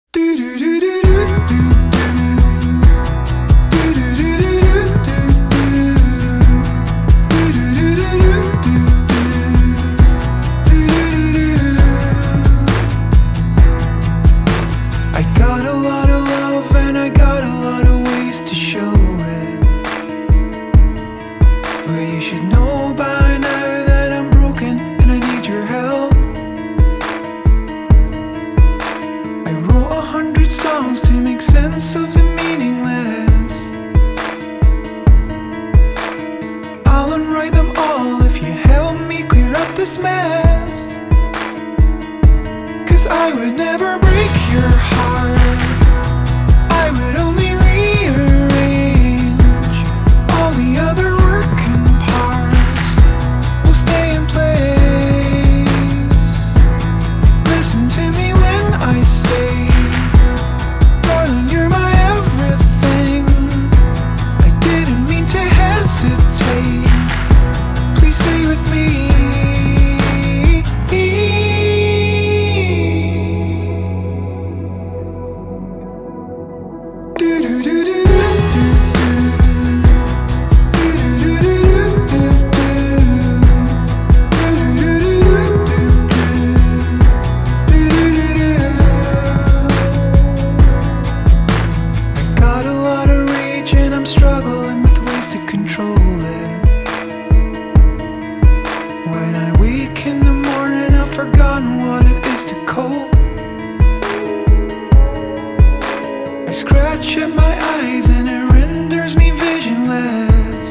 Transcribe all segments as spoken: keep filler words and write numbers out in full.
I got a lot of love and I got a lot of ways to show it, but you should know by now that I'm broken and I need your help. I wrote a hundred songs to make sense of the meaningless. I'll unwrite them all if you help me clear up this mess. 'Cause I would never break your heart, I would only rearrange all the other working parts will stay in place. Listen to me when I say, darling, you're my everything. I didn't mean to hesitate, please stay with me. Struggling with ways to control it. When I wake in the morning, I've forgotten what it is to cope. I scratch at my eyes and it renders me visionless.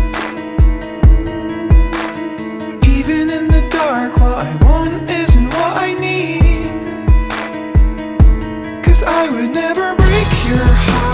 Even in the dark, what I want isn't what I need. 'Cause I would never break your heart,